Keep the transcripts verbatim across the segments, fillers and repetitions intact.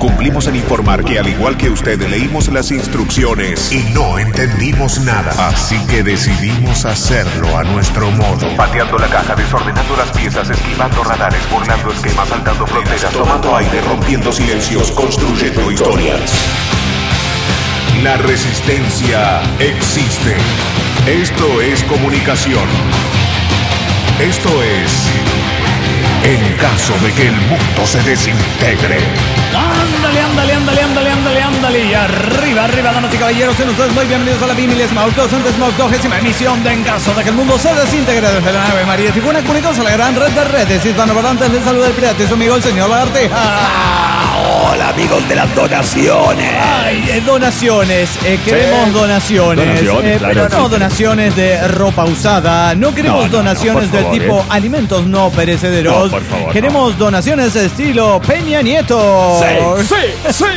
Cumplimos en informar que al igual que usted leímos las instrucciones y no entendimos nada. Así que decidimos hacerlo a nuestro modo. Pateando la caja, desordenando las piezas, esquivando radares, burlando esquemas, saltando fronteras, tomando aire, rompiendo silencios, construyendo historias. La resistencia existe. Esto es comunicación. Esto es... en caso de que el mundo se desintegre. Ándale, ándale, ándale, ándale, ándale, ándale. Y arriba, arriba, damas y caballeros, sean ustedes muy bienvenidos a la milésima, octocientos octogésima emisión de En caso de que el mundo se desintegre desde la nave María Tijuana, comunicados a la gran red de redes hispanoparlantes. Les saluda el pirata y su amigo el señor Lagartija. Ah, hola amigos de las donaciones. Ay, eh, donaciones, eh, queremos sí. donaciones, donaciones eh, claro, pero no sí. donaciones de ropa usada. No queremos No, no, donaciones no, del favor, tipo eh. alimentos no perecederos. No, por favor, queremos no. donaciones de estilo Peña Nieto. Sí, sí, sí,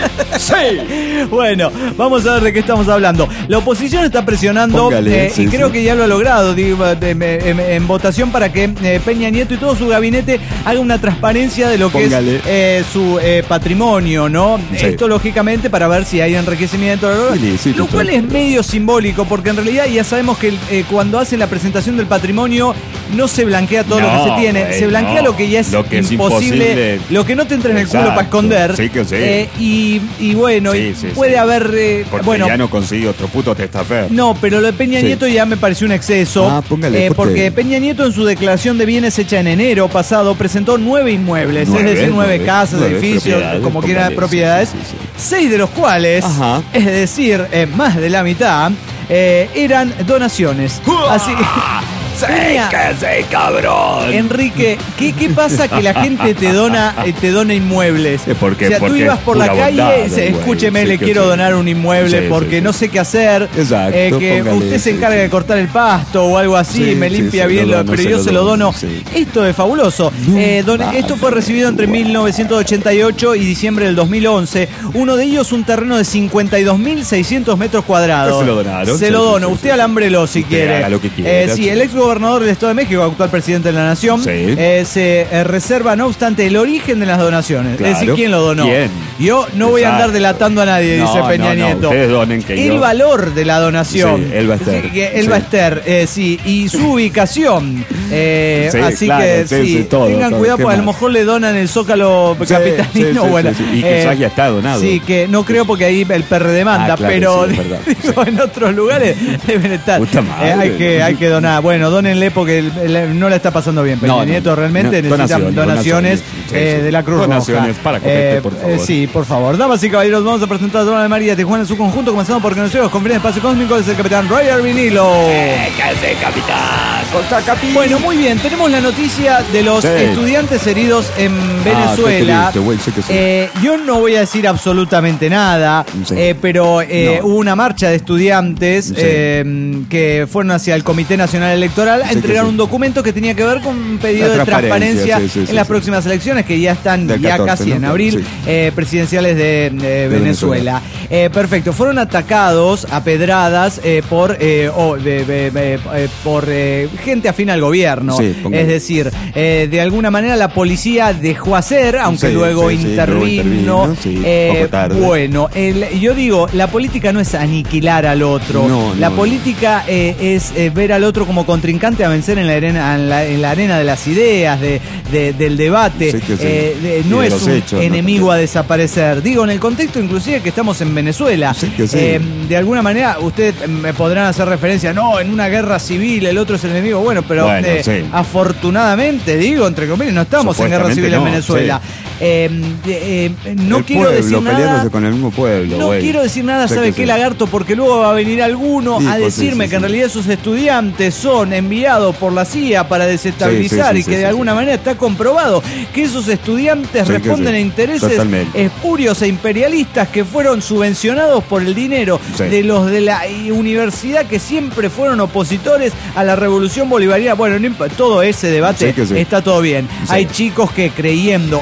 sí. Bueno, vamos a ver de qué estamos hablando. La oposición está presionando Póngale, eh, sí, y creo sí. que ya lo ha logrado digo, de- de- en, en votación para que eh, Peña Nieto y todo su gabinete haga una transparencia de lo que Póngale. es eh, su eh, patrimonio, ¿no? Sí. Esto lógicamente para ver si hay enriquecimiento, bla, bla, bla. Sí, sí, lo cual total. es medio simbólico porque en realidad ya sabemos que eh, cuando hacen la presentación del patrimonio no se blanquea todo lo que No, se tiene, güey, se blanquea no. lo que ya es, Lo que es imposible, imposible. lo que no te entra en el culo Exacto. para esconder. Sí que sí. Eh, y, y bueno, Sí, y sí, puede sí. haber eh, Porque bueno, ya no consigue otro puto testafer. no, pero lo de Peña Sí. Nieto ya me pareció un exceso. Ah, póngale, eh, ¿por porque qué? Peña Nieto en su declaración de bienes hecha en enero pasado presentó nueve inmuebles, Nueve, es decir, nueve, nueve, casas, nueve edificios, propiedades, como póngale, quieran, sí, propiedades, sí, sí, sí. seis de los cuales, Ajá. es decir, eh, más de la mitad, eh, eran donaciones. Así ¡Sí, Peña, que sí, cabrón! Enrique, ¿qué, ¿qué pasa que la gente te dona eh, te dona inmuebles? Eh, porque- o sea, tú porque ibas es por la pura calle, bondad, se- güey. escúcheme, Sí le que quiero sí. donar un inmueble Sí, porque sí, no sí. sé qué hacer. Exacto, eh, que póngale, usted se sí, encarga sí. de cortar el pasto o algo así, Sí, me sí, limpia se bien, lo lo- dono, pero se yo lo se lo dono, dono. sí. Esto es fabuloso. No, Eh, don- vaya, esto fue recibido entre güey. mil novecientos ochenta y ocho y diciembre del dos mil once. Uno de ellos un terreno de cincuenta y dos mil seiscientos metros cuadrados. Se lo donaron. Se Sí, lo sí, dono. sí, Usted sí. alámbrelo si Usted quiere. haga lo que quiera, Eh, sí, sí. el ex gobernador del Estado de México, actual presidente de la Nación, Sí. eh, se eh, reserva, no obstante, el origen de las donaciones. Es decir, Claro. ¿quién lo donó? ¿Quién? Yo no voy a andar Exacto. delatando a nadie, dice No, Peña no, no, Nieto. ustedes donen que el yo- valor de la donación. Sí, Elba Ester. Sí, que Elba Sí. Ester, eh, sí, y su ubicación. Eh, Sí, así claro, que sí, sí, sí, todo, tengan todo. cuidado, ¿Qué porque a lo más? mejor le donan el Zócalo Sí, capitalino. sí, sí, bueno, sí, sí. Y quizás ya está donado. Sí, que no creo porque ahí el P R demanda, Ah, claro, pero sí, es verdad, digo, en otros lugares deben estar. Puta madre. Eh, hay, que, hay que donar. Bueno, dónenle porque el- el- no la está pasando bien. Peña No, no, Nieto no. realmente No, necesita donaciones, donaciones, donaciones. Sí, eh, sí. de la Cruz Donaciones Roja. para Copete, por favor. eh, sí, por favor. Damas y caballeros, vamos a presentar a Dona de María Tijuana en su conjunto, comenzando por conocidos con Fines Espacio Cósmico, es el capitán Roger Vinilo. ¿Qué hace, capitán? Costa Capi. Bueno, muy bien, tenemos la noticia de los Sí. estudiantes heridos en Ah, Venezuela. qué triste, güey, sí que sí. Eh, yo no voy a decir absolutamente nada, Sí. eh, pero eh, No. hubo una marcha de estudiantes Sí. eh, que fueron hacia el Comité Nacional Electoral a Sí que entregar sí. un documento que tenía que ver con un pedido La de transparencia transparencia, sí, sí, en sí, las sí. próximas elecciones que ya están Del ya catorce, casi ¿no? en abril, Sí. eh, presidenciales de, de Venezuela. Venezuela. Eh, perfecto, fueron atacados a pedradas eh, por, eh, o de- de- de- eh, por eh, gente afín al gobierno. Sí, póngale. Es decir, eh, de alguna manera la policía dejó hacer, aunque Sí, luego sí, sí, intervino. luego intervino, sí, Eh, poco tarde. bueno, el- yo digo, la política no es aniquilar al otro. No, la no, política eh, es eh, ver al otro como contrincante a vencer en la arena, en la, en la arena de las ideas, de, de- del debate. Sí que sí. Eh, de- Y no de es los un hechos, ¿no? enemigo a desaparecer. Digo, en el contexto inclusive que estamos en Venezuela. Sí que sí. Eh, de alguna manera, ustedes me podrán hacer referencia, no, en una guerra civil el otro es el enemigo. Bueno, pero Bueno, eh, sí. afortunadamente, digo, entre comillas, no estamos en guerra civil en Supuestamente no, Venezuela. Eh, eh, eh, no El quiero pueblo, decir nada. peleándose con el mismo pueblo, No güey. quiero decir nada, Sé ¿sabe que qué, sí. lagarto? Porque luego va a venir alguno Sí, a pues sí, decirme sí, que en sí. realidad esos estudiantes son enviados por la C I A para desestabilizar Sí, sí, sí, y que sí, de sí, alguna sí. manera está comprobado que esos estudiantes Sí, que responden sí. a intereses Totalmente. espurios e imperialistas que fueron subvencionados por el dinero Sí. de los de la universidad que siempre fueron opositores a la revolución bolivariana. Bueno, no imp- todo ese debate Sí, que sí. está todo bien. Sí. Hay chicos que creyendo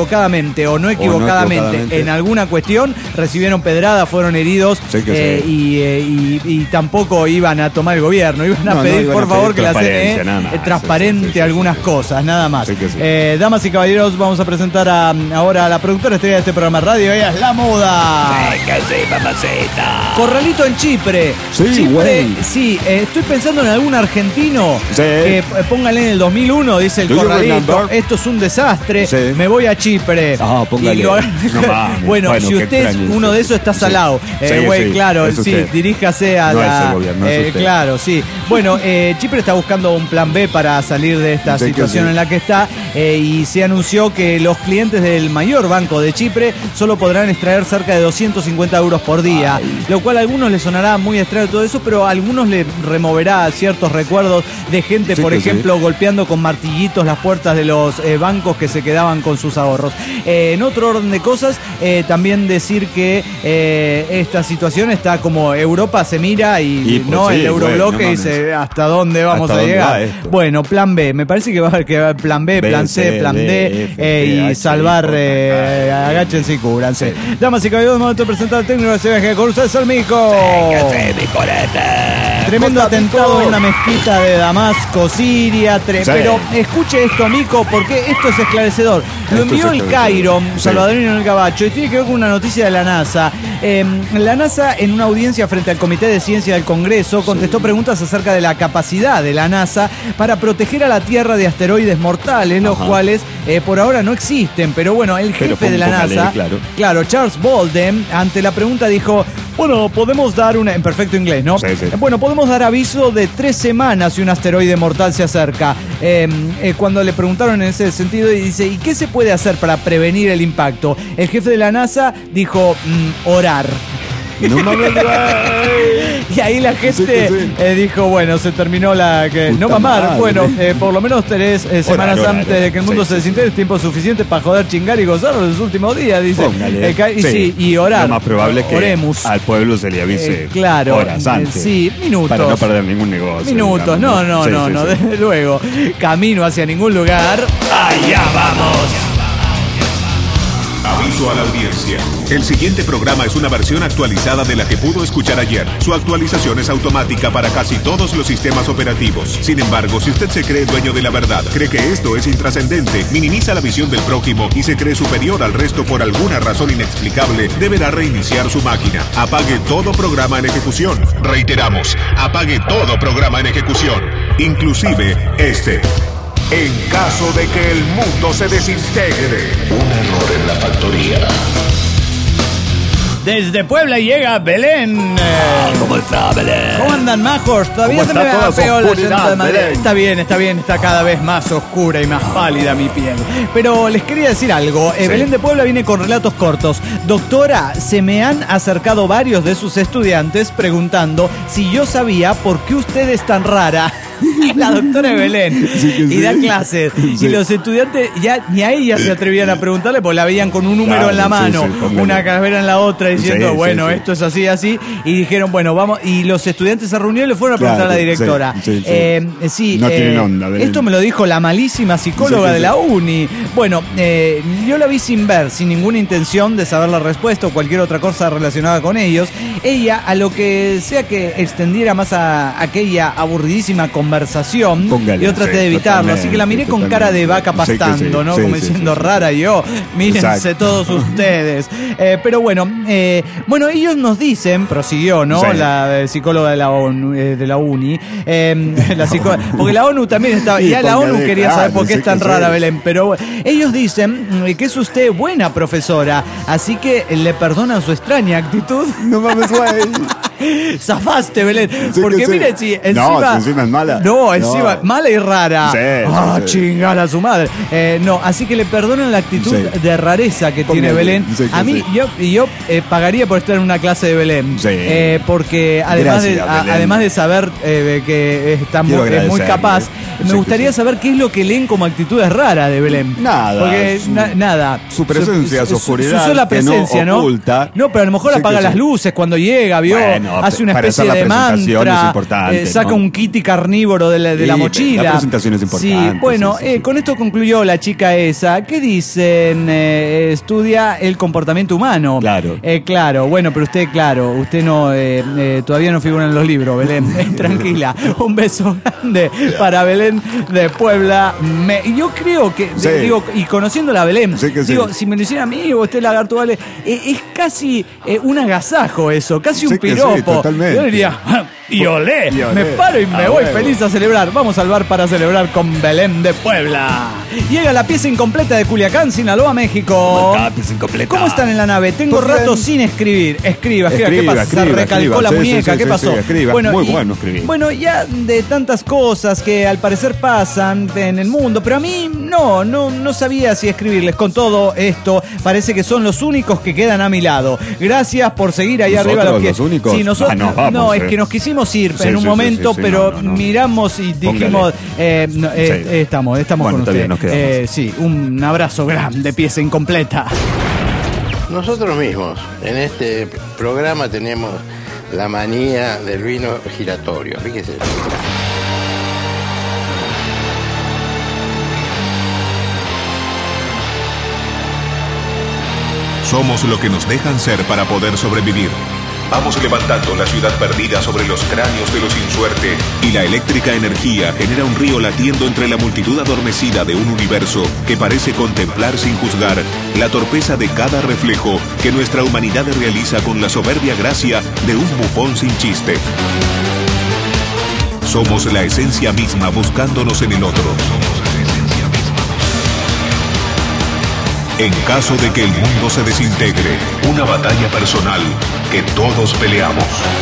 equivocadamente o no equivocadamente, o no equivocadamente. en alguna cuestión recibieron pedrada, fueron heridos Sí que eh, sí. y, eh, y, y tampoco iban a tomar el gobierno, iban a No, no, pedir iban por a favor pedir que la C N transparencia, E nada más. eh, transparente Sí, sí, sí, algunas sí. cosas, nada más. Sí que sí. Eh, damas y caballeros, vamos a presentar a, ahora a la productora estrella de este programa de radio, ella es La Moda. Ay, que sí, mamacita. Corralito en Chipre. Sí, Chipre, güey. sí, eh, estoy pensando en algún argentino Sí. que eh, póngale en el dos mil uno, dice el Do you Corralito, remember? esto es un desastre, Sí. me voy a Chipre. Ah, póngale. Y lo- No mames. bueno, Bueno, si qué usted es extraño uno eso. de esos está Sí. salado. Eh, Sí, güey, sí, claro, es sí, usted. diríjase a No la... es el gobierno, es eh, usted. claro, sí. Bueno, eh, Chipre está buscando un plan B para salir de esta Sí que situación sí. en la que está eh, y se anunció que los clientes del mayor banco de Chipre solo podrán extraer cerca de doscientos cincuenta euros por día, lo cual a algunos les sonará muy extraño todo eso, pero a algunos le removerá ciertos recuerdos de gente, Sí por que sí. ejemplo, golpeando con martillitos las puertas de los eh, bancos que se quedaban con sus ahorros. Eh, en otro orden de cosas, eh, también decir que eh, esta situación está como Europa se mira y, Y, pues, no sí, el eurobloque bueno, no dice mames. hasta dónde vamos ¿Hasta a dónde llegar. va esto? Bueno, plan B, me parece que va a haber que haber plan B, B, plan C, C, plan D, D, F, eh, y G, H, salvar, I, J, eh, K, agáchense y cúbranse. Damas y caballeros, momento de presentar al técnico de C B G con ustedes, el Mico. Que sí, mi colete. Tremendo Costa atentado Pico. en una mezquita de Damasco, Siria. tre- Sí. Pero escuche esto, Mico, porque esto es esclarecedor. Lo Esto envió es el esclarecedor. Cairo, Sí. Salvadorino en el Gabacho, y tiene que ver con una noticia de la NASA. Eh, la NASA, en una audiencia frente al Comité de Ciencia del Congreso, contestó preguntas acerca de la capacidad de la NASA para proteger a la Tierra de asteroides mortales, los Ajá. cuales eh, por ahora no existen. Pero bueno, el Pero jefe de la póngale, NASA, claro. claro, Charles Bolden, ante la pregunta dijo, bueno, podemos dar una, en perfecto inglés, ¿no? Sí, sí. Bueno, podemos dar aviso de tres semanas si un asteroide mortal se acerca. Eh, eh, cuando le preguntaron en ese sentido, y dice, ¿y qué se puede hacer para prevenir el impacto? El jefe de la NASA dijo, mm, orar. No mames, güey. Y ahí la gente Sí que sí. eh, dijo, bueno, se terminó la... que Puta no mamar, madre. bueno, eh, por lo menos tres eh, semanas orar, antes orar. de que el mundo Sí, se sí, desintegre, es tiempo suficiente para joder, chingar y gozar los últimos días, dice. Póngale. Eh, ca- y, sí, y orar. Lo más probable es que Oremos. al pueblo se le avise Eh, claro, horas antes. eh, sí, minutos. Para no perder ningún negocio. Minutos, digamos, no, no, Sí, no, sí, no, sí. desde luego. Camino hacia ningún lugar. Allá vamos. Aviso a la audiencia. El siguiente programa es una versión actualizada de la que pudo escuchar ayer. Su actualización es automática para casi todos los sistemas operativos. Sin embargo, si usted se cree dueño de la verdad, cree que esto es intrascendente, minimiza la visión del prójimo y se cree superior al resto por alguna razón inexplicable, deberá reiniciar su máquina. Apague todo programa en ejecución. Reiteramos, apague todo programa en ejecución, inclusive este. En caso de que el mundo se desintegre. Un error en la factoría. Desde Puebla llega Belén. Eh, ¿Cómo está, Belén? ¿Cómo andan, majos? Todavía ¿Cómo se me está toda su apeó la oscuridad, llanta de madera. Belén? Está bien, está bien, está cada vez más oscura y más pálida mi piel. Pero les quería decir algo. Eh, Sí. Belén de Puebla viene con relatos cortos. Doctora, se me han acercado varios de sus estudiantes preguntando si yo sabía por qué usted es tan rara. La doctora de Belén. Sí que Y sí. da clases. Sí. Y los estudiantes ya ni a ella se atrevían a preguntarle porque la veían con un número Claro, en la sí, mano, sí, póngale. una calavera en la otra, diciendo, Sí, sí, bueno, sí. esto es así, así. Y dijeron, bueno, vamos. Y los estudiantes se reunieron y le fueron a preguntar Claro, a la directora. sí, sí, sí. Eh, sí, No eh, tienen onda, Belén. esto me lo dijo la malísima psicóloga Sí, sí, de sí. la uni. Bueno, eh, yo la vi sin ver, sin ninguna intención de saber la respuesta o cualquier otra cosa relacionada con ellos. Ella, a lo que sea que extendiera más a aquella aburridísima conversación, Póngale, yo traté sí, de evitarlo. Así que la miré con cara de vaca totalmente. Sí que sí, pastando, ¿no? sí, Como sí, diciendo, sí, sí. rara yo, mírense Exacto. todos ustedes. Eh, pero bueno, eh, bueno, ellos nos dicen, prosiguió, ¿no? Sí. La eh, psicóloga de la ONU, eh, de la uni, eh, la psicó- porque la ONU también estaba, Sí, ya la póngale, ONU quería saber por qué claro, es tan sí que rara sí. Belén, pero bueno, ellos dicen mm, que es usted buena profesora, así que le perdonan su extraña actitud. No mames, güey. Zafaste, Belén. Sí Porque que sí. miren, si encima. No, si encima es mala. No, encima, No. mala y rara. Sí, ah, sí. chingala a su madre. Eh, no, así que le perdonan la actitud Sí. de rareza que tiene Póngale. Belén. Sí que a mí, sí. yo, yo eh, pagaría por estar en una clase de Belén. Sí. Eh, porque además, de, Gracias, a- Belén. además de saber eh, que está Quiero muy, es muy agradecerle. capaz, Sí me que gustaría sí. saber qué es lo que leen como actitudes raras de Belén. Nada, Porque su- na- nada. su presencia, su oscuridad Su sola que no presencia, ¿no? oculta. No, pero a lo mejor Sí que apaga sí. las luces cuando llega, ¿vio? Bueno, No, hace una para especie hacer de la presentación mantra, es importante, eh, saca ¿no? un kitty carnívoro de la, de Sí, la mochila. la presentación es importante, Sí, bueno, sí, sí, eh, sí. con esto concluyó la chica esa. ¿Qué dicen? Eh, estudia el comportamiento humano. Claro. Eh, claro, bueno, pero usted, claro, usted no, eh, eh, todavía no figura en los libros, Belén. Eh, tranquila. Un beso grande para Belén de Puebla. Me, yo creo que, Sí. de- digo, y conociendo a Belén, Sí que sí. digo, si me lo hiciera a mí o usted lagarto, vale, eh, es casi eh, un agasajo eso, casi un Sí que sí, piropo. totalmente. Yo diría, y olé, Y olé. me paro y me A voy huevo. feliz a celebrar. Vamos al bar para celebrar con Belén de Puebla. Llega la pieza incompleta de Culiacán, Sinaloa, México. Tapis incompleta. ¿Cómo están en la nave? Tengo Pues rato bien. sin escribir. Escriba, escriba. ¿Qué Escriba, pasa? escriba, Se recalcó escriba. la Sí, sí, muñeca. sí, ¿Qué sí, pasó? sí, escriba. Muy bueno escribir. Bueno, ya de tantas cosas que al parecer pasan en el mundo, pero a mí no, no, no sabía si escribirles. Con todo esto, parece que son los únicos que quedan a mi lado. Gracias por seguir ahí arriba. ¿Nosotros Los que, los únicos? Sí, nosotros. Ah, nos vamos, no, es eh. que nos quisimos ir Sí, en un sí, sí, momento, sí, sí, pero no, no, no. miramos y dijimos, eh, no, eh, Sí. eh, estamos, estamos Bueno, con está usted. bien, nos quedamos. Eh, sí, un abrazo grande, pieza incompleta. Nosotros mismos en este programa tenemos la manía del vino giratorio, fíjese. Somos lo que nos dejan ser para poder sobrevivir. Vamos levantando la ciudad perdida sobre los cráneos de los sin suerte, y la eléctrica energía genera un río latiendo entre la multitud adormecida de un universo que parece contemplar sin juzgar la torpeza de cada reflejo que nuestra humanidad realiza con la soberbia gracia de un bufón sin chiste. Somos la esencia misma buscándonos en el otro. En caso de que el mundo se desintegre, una batalla personal que todos peleamos.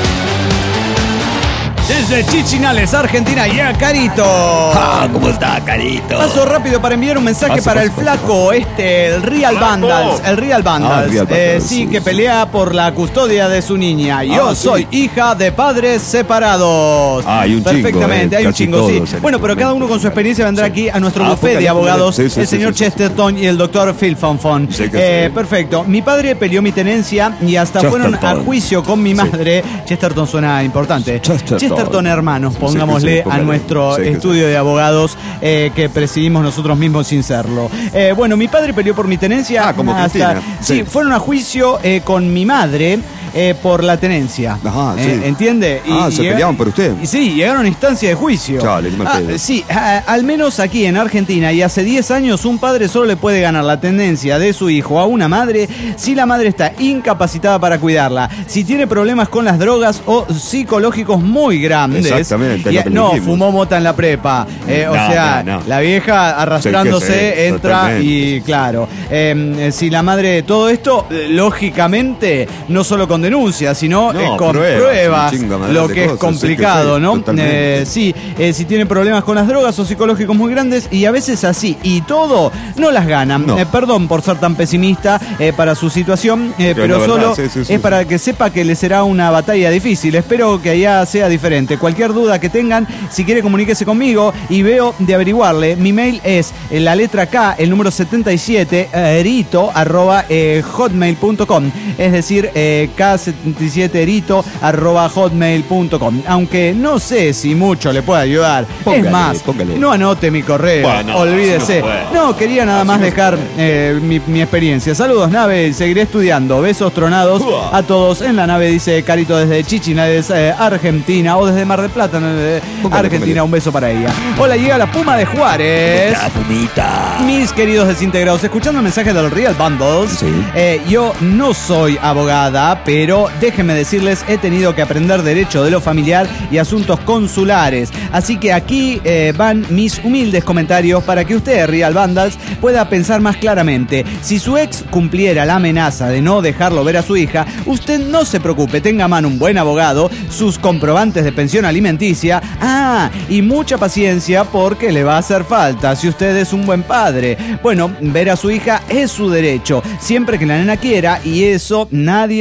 Desde Chichinales, Argentina, ya Carito. Ah, ¿cómo está, Carito? Paso rápido para enviar un mensaje Paso, para paso, el paso, flaco, este, el Real ¡Flaco! Vandals. El Real Vandals. Ah, el Real Eh, Vandals, sí, sí, que sí. pelea por la custodia de su niña. Yo Ah, sí. soy hija de padres separados. Ah, hay un chingo, Perfectamente, eh, hay un casi chingo, sí. todos en Bueno, este pero cada uno momento. con su experiencia vendrá Sí. aquí a nuestro Ah, buffet póngale, de abogados, póngale. Sí, sí, el sí, señor sí, sí. Chesterton y el doctor Phil Fonfon. Sí que Eh, sí. Perfecto. Mi padre peleó mi tenencia y hasta fueron a Chesterton. juicio con mi madre. Chesterton suena importante. Chesterton. Chesterton hermanos, Sí que sí, pongámosle a póngale. nuestro Sí que sí. estudio de abogados eh, que presidimos nosotros mismos sin serlo. Eh, bueno, mi padre peleó por mi tenencia. Ah, como hasta, Cristina. sí, Sí. fueron a juicio eh, con mi madre eh, por la tenencia. Ajá, Eh, sí. ¿Entiende? Ah, se peleaban por usted. Y sí, llegaron a instancia de juicio. Chale, qué mal Ah, pedo. sí, a- al menos aquí en Argentina y hace diez años un padre solo le puede ganar la tendencia de su hijo a una madre si la madre está incapacitada para cuidarla, si tiene problemas con las drogas o psicológicos muy grandes. Exactamente, Y- lo que no, dijimos. fumó mota en la prepa. Eh, o No, sea, no, no. la vieja arrastrándose Sí que sí, entra totalmente. y claro, eh, si la madre, todo esto, eh, lógicamente, no solo con denuncia, sino No, eh, con pruebas, pruebas, un chingo, madre, lo de que es cosas, sí que complicado, sí, ¿no? totalmente. Eh, sí, eh, si tiene problemas con las drogas o psicológicos muy grandes y a veces así, y todo, no las ganan. No. Eh, perdón por ser tan pesimista eh, para su situación, eh, Pero pero la solo verdad, sí, sí, sí, es sí. para que sepa que le será una batalla difícil. Espero que allá sea diferente. Cualquier duda que tengan, si quiere comuníquese conmigo y veo de averiguarle. Mi mail es eh, la letra K, el número setenta y siete, erito, arroba eh, hotmail punto com. Es decir, eh, K setenta y siete erito, arroba hotmail punto com. Aunque no sé si mucho le puede ayudar. Póngale, es más, póngale. no anote mi correo. Bueno, olvídese. así no puede. No, quería nada Así más no dejar puede. eh, mi, mi experiencia. Saludos, nave. Seguiré estudiando. Besos tronados Uah. a todos en la nave, dice Carito desde Chichinales, eh, Argentina, o desde Mar del Plata, eh, Póngale, Argentina. póngale. Un beso para ella. Hola, llega la Puma de Juárez. La pumita. Mis queridos desintegrados, escuchando el mensaje del Real Bundles, Sí. eh, yo no soy abogada, pero déjenme decirles, he tenido que aprender derecho de lo familiar y asuntos consulares. Así que aquí eh, van mis humildes comentarios para que usted, Real Bundles, pueda pensar más claramente. Si su ex cumpliera la amenaza de no dejarlo ver a su hija, usted no se preocupe, tenga a mano un buen abogado, sus comprobantes de pensión alimenticia, ah, y mucha paciencia porque le va a hacer falta si usted es un buen padre. Bueno, ver a su hija es su derecho, siempre que la nena quiera, y eso nadie se lo puede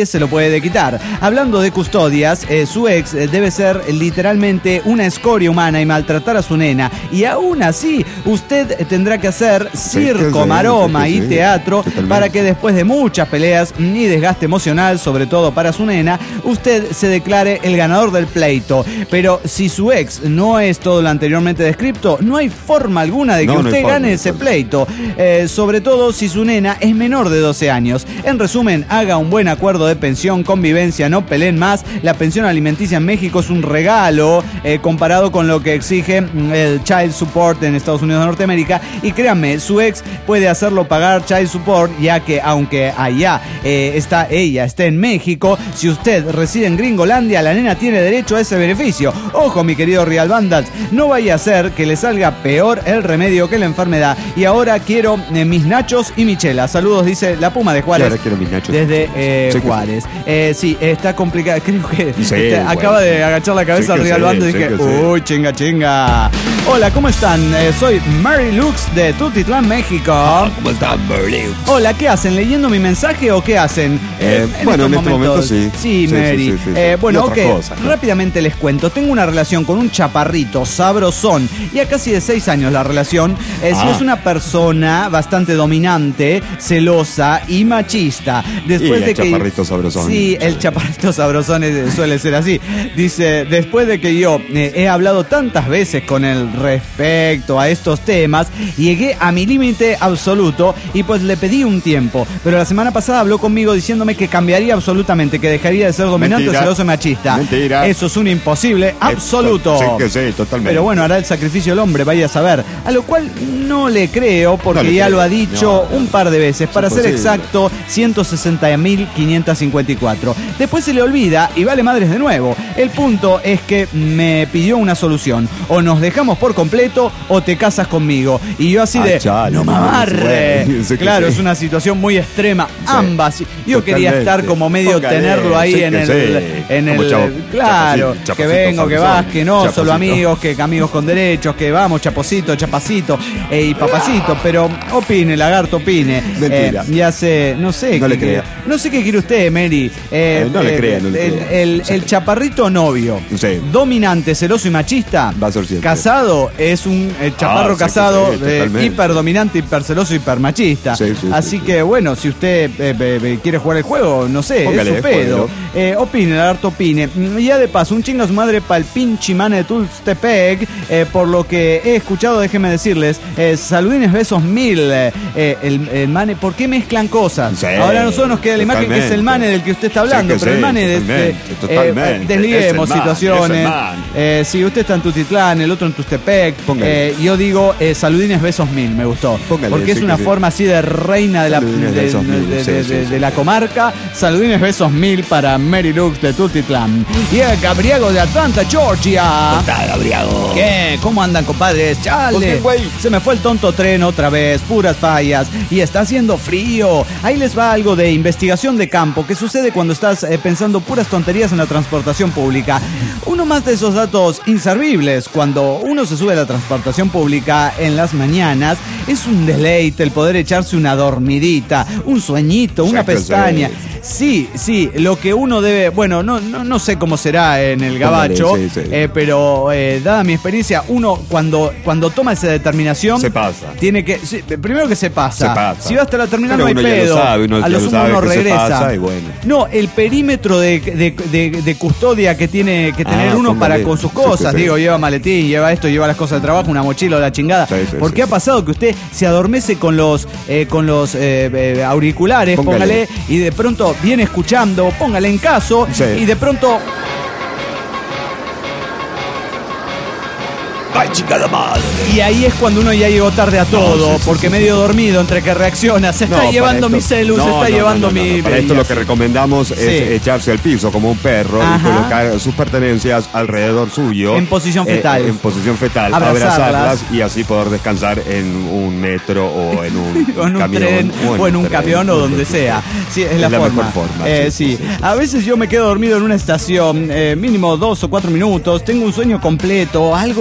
puede quitar. Hablando de custodias, eh, su ex eh, debe ser literalmente una escoria humana y maltratar a su nena. Y aún así, usted eh, tendrá que hacer circo, sí, maroma sí, sí, y sí, teatro totalmente. para que después de muchas peleas y desgaste emocional, sobre todo para su nena, usted se declare el ganador del pleito. Pero si su ex no es todo lo anteriormente descrito, no hay forma alguna de que No, no hay usted forma, gane no hay ese forma. pleito. Eh, sobre todo si su nena es menor de doce años. En resumen, haga un buen acuerdo de pensión, convivencia, no peleen más. La pensión alimenticia en México es un regalo eh, comparado con lo que exige mm, el Child Support en Estados Unidos de Norteamérica. Y créanme, su ex puede hacerlo pagar Child Support, ya que aunque allá eh, está ella, esté en México, si usted reside en Gringolandia, la nena tiene derecho a ese beneficio. Ojo, mi querido Real Vandals, no vaya a ser que le salga peor el remedio que la enfermedad. Y ahora quiero eh, mis nachos y michela. Saludos, dice la Puma de Juárez. Sí, ahora quiero mis nachos. Desde eh, Sí que Juárez. Eh, sí, está complicado. Creo que Sí, este, bueno. acaba de agachar la cabeza Sí que Real sí, Vandals y sí dije, que sí. uy, chinga, chinga. Hola, ¿cómo están? Eh, soy Mary Lux de Tutitlán, México. ¿Cómo están, Berlín? Hola, ¿qué hacen? ¿Leyendo mi mensaje o qué hacen? Eh, bueno, en este momento sí. Sí, Sí, Mary. sí, sí, sí, sí. Eh, bueno, Y ok. otra cosa, ¿no? Rápidamente les cuento. Tengo una relación con un chaparrito sabrosón. Ya casi de seis años la relación. Eh, sí, Ah. es una persona bastante dominante, celosa y machista. Después Y de el que chaparrito sabrosón. Sí, el chaparrito sabrosón es- suele ser así. Dice, después de que yo eh, he hablado tantas veces con él respecto a estos temas, llegué a mi límite absoluto y pues le pedí un tiempo. Pero la semana pasada habló conmigo diciéndome que cambiaría absolutamente, que dejaría de ser dominante, Mentira. celoso y machista. Mentira. Eso es un imposible absoluto. Sí que sí, totalmente. Pero bueno, hará el sacrificio el hombre, vaya a saber. A lo cual no le creo porque No le ya creo. lo ha dicho No, no. un par de veces. Para ser imposible. exacto, ciento sesenta mil quinientos cincuenta y cuatro. Después se le olvida y vale madres de nuevo. El punto es que me pidió una solución. O nos dejamos por completo o te casas conmigo. Y yo así Ah, de, chale, no me sí, amarre. sí, sí que Claro, sí. es una situación muy extrema. Ambas. Yo quería totalmente. estar como medio Póngale, tenerlo ahí sí en que el... sí. En Como el chavo- claro, chapacito, que chapacito, vengo, que vas, sabrosón. que no, solo Chapacito. amigos, que amigos con derechos, que vamos, chapocito, chapacito eh, y papacito. Pero opine, lagarto, opine. Mentira. Eh, ya sé, no sé. No qué- le crea. No sé qué quiere usted, Mary. Eh, Eh, no le crea, no le el, crea. el- el chaparrito novio, Sí. dominante, celoso y machista, Va a ser siempre. casado, es un eh, chaparro Ah, sí que casado, sí, eh, totalmente. hiperdominante, hiperceloso, hipermachista. Sí, sí, Así sí, sí. que bueno, si usted eh, eh, eh, quiere jugar el juego, no sé, Póngale, es su pedo. jueguelo. Eh, opine, lagarto, opine. Mm, Ya de paso, un chinga a su madre pa'l pinche mane de Tulstepec. Eh, por lo que he escuchado, déjenme decirles, eh, saludines, besos mil. Eh, eh, el, el mane, ¿por qué mezclan cosas? Sí, Ahora a nosotros nos queda la imagen que es el totalmente. mane del que usted está hablando, Sí que pero el sí, mane de totalmente, este, totalmente. eh, desliguemos Es el mane, situaciones. es el mane. Eh, si usted está en Tutitlán, el otro en Tustepec, Póngale. eh, yo digo eh, saludines, besos mil, me gustó. Póngale, porque es sí una que sí. forma así de reina de la, Saludines, de, besos mil, de- sí, de- sí, de- sí. de la comarca. Saludines, besos mil para Mary Lux de Tutitlán. Y el Gabriego de Atlanta, Georgia. Está, Gabriago. ¿Qué? ¿Cómo andan, compadres? Chale. Pues bien, güey. Se me fue el tonto tren otra vez, puras fallas. Y está haciendo frío. Ahí les va algo de investigación de campo que sucede cuando estás eh, pensando puras tonterías en la transportación pública. Uno más de esos datos inservibles. Cuando uno se sube a la transportación pública en las mañanas, es un deleite el poder echarse una dormidita, un sueñito, una Ya que pestaña. sé. Sí, sí, lo que uno debe, bueno, no, no, no sé cómo será en el gabacho, Póngale, sí, sí. eh, pero eh, dada mi experiencia, uno cuando, cuando toma esa determinación Se pasa. tiene que, sí, primero que se pasa. Se pasa. Si va hasta la terminal Pero no hay uno ya lo pedo. sabe, uno a ya lo lo sumo sabe uno que se regresa. pasa y bueno. No, el perímetro de, de, de- de custodia que tiene que tener Ah, uno póngale. para con sus Sí, cosas, sí, sí. digo, lleva maletín, lleva esto, lleva las cosas de trabajo, una mochila o la chingada. Sí, sí, Porque sí, ha sí. pasado que usted se adormece con los eh, con los eh, eh, auriculares, póngale. Póngale. y de pronto viene escuchando, póngale en caso, Sí. y de pronto Ay, chica la madre. y ahí es cuando uno ya llegó tarde a todo, sí, sí, porque sí, medio dormido entre que reacciona, se está No, para llevando esto- mi celu, no, se está no, no, llevando no, no, mi... no. Para esto lo que recomendamos es Sí. echarse al piso como un perro Ajá. y colocar sus pertenencias alrededor suyo. En posición eh, fetal. en posición fetal. Abrazarlas. Abrazarlas y así poder descansar en un metro o en un, o en un camión. tren, o en un tren, camión, o en donde donde sea. Sí, es, Es la, la forma. mejor forma, Eh, sí, sí, sí, sí, sí. A veces yo me quedo dormido en una estación, eh, mínimo dos o cuatro minutos, tengo un sueño completo, algo largo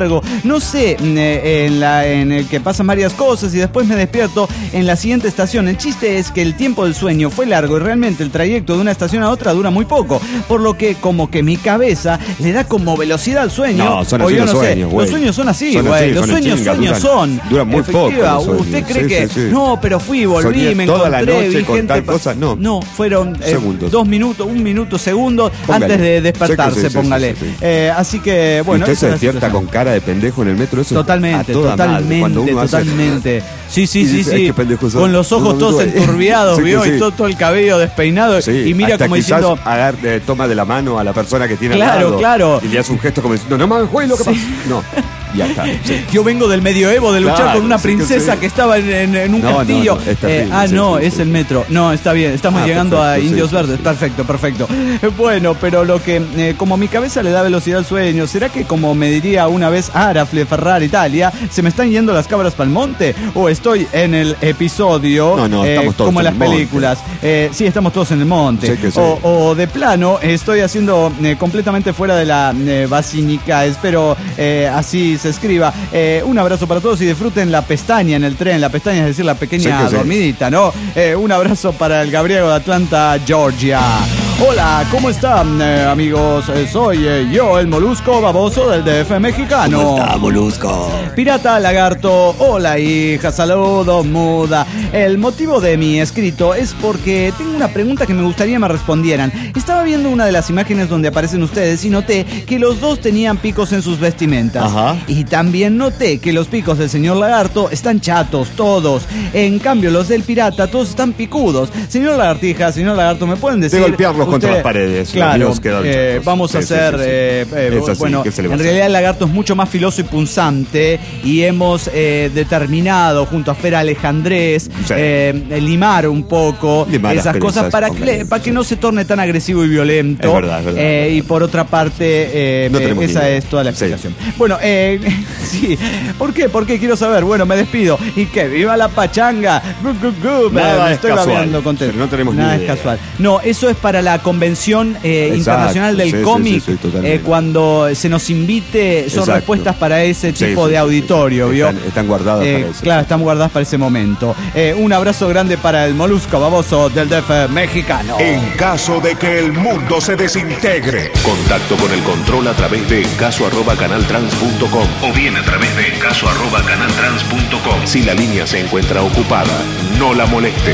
largo. No sé, eh, en, la, en el que pasan varias cosas y después me despierto en la siguiente estación. El chiste es que el tiempo del sueño fue largo y realmente el trayecto de una estación a otra dura muy poco. Por lo que como que mi cabeza le da como velocidad al sueño. No, son o así yo los no sueños, sé. güey. Los sueños son así, Son güey. así, Los son sueños, chingas, sueños duran- son. duran muy poco Efectiva. los sueños. ¿Usted cree Sí, que sí, sí. no, pero fui, volví, Soñé me toda la encontré, noche vi con gente tal pa- cosa? No. No, fueron eh, Segundos. dos minutos, un minuto, segundo Póngale. antes de Sí, despertarse, sí, sí, póngale. sí, sí, sí. Eh, así que, bueno. ¿Usted esa se es la despierta situación. con cara de pendejo en el metro? Eso Totalmente, a toda madre. totalmente, Cuando uno hace- totalmente. Sí, sí, Y sí, dice, sí. "Ay, qué pendejo soy". Con los ojos No, no, todos no, enturbiados, sí que ¿vio? sí. Y todo, todo el cabello despeinado. Sí, y mira hasta como quizás diciendo. agar- eh, toma de la mano a la persona que tiene Claro, al lado. claro. Y le hace un gesto como diciendo, no mames, güey, lo que Sí. pasa. No, ya está. Sí. Yo vengo del medioevo de luchar Claro, con una sí que princesa sí. que, estaba en, en- en un No, no, castillo. no, es terrible, Eh, ah, sí, no, sí, es sí. el metro. No, está bien, estamos Ah, llegando a perfecto, sí, Indios sí, Verdes. sí. Perfecto, perfecto. Eh, Bueno, pero lo que, eh, como mi cabeza le da velocidad al sueño, ¿será que como me diría una vez Arafle Ferrar Italia, se me están yendo las cabras pa'l monte? ¿O estoy en el episodio No, no, eh, estamos todos como en en las el monte. películas? Eh, sí, estamos todos en el monte. Sí que sí. O, o de plano, estoy haciendo eh, completamente fuera de la eh, basílica. Espero eh, así se escriba. Eh, un abrazo para todos y disfruten la pestaña en el tren. La pestaña es decir, la pequeña Sí que sí. dormidita, ¿no? Eh, un abrazo para el Gabriego de Atlanta, Georgia. Hola, ¿cómo están, eh, amigos? Eh, soy eh, yo, el molusco baboso del D F mexicano. ¿Cómo está, molusco? Pirata Lagarto, hola hija, saludos, muda. El motivo de mi escrito es porque tengo una pregunta que me gustaría me respondieran. Estaba viendo una de las imágenes donde aparecen ustedes y noté que los dos tenían picos en sus vestimentas. Ajá. Y también noté que los picos del señor Lagarto están chatos, todos. En cambio, los del pirata, todos están picudos. Señor Lagartija, señor Lagarto, ¿me pueden decir? De golpearlos contra las paredes, los Claro, míos quedan eh, chatos. vamos a Sí, sí, hacer... sí, sí. eh, eh, Es así, bueno, ¿qué se le va a en hacer? realidad el Lagarto es mucho más filoso y punzante y hemos eh, determinado junto a Fer Alejandrés Sí. eh, limar un poco Limar esas asperezas, cosas para que, póngale. para que no se torne tan agresivo y violento. Es verdad, es verdad, Eh, es verdad. y por otra parte, eh, No eh, tenemos esa ni idea. es toda la Sí. explicación. Bueno, eh, sí, ¿por qué? ¿Por qué? Quiero saber. Bueno, me despido. Y que viva la pachanga. Gu, gu, gu. Me- Nada me es estoy casual, babeando contento. pero no tenemos ni Nada idea. es casual. No, eso es para la convención eh, Exacto, internacional del sí, sí, cómic. sí, sí, totalmente. eh, cuando se nos invite, son Exacto. respuestas para ese Sí, tipo sí, de sí, auditorio, sí. ¿vio? Están- están guardadas Eh, para eso, Claro, sí. están guardadas para ese momento. Eh, un abrazo grande para el molusco baboso del D F mexicano. En caso de que el mundo se desintegre. Contacto con el control a través de encaso arroba canaltrans punto com o bien a través de encaso arroba canaltrans punto com. Si la línea se encuentra ocupada, no la moleste.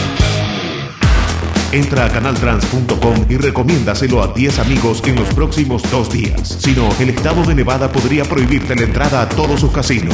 Entra a canaltrans punto com y recomiéndaselo a diez amigos en los próximos dos días. Si no, el estado de Nevada podría prohibirte la entrada a todos sus casinos.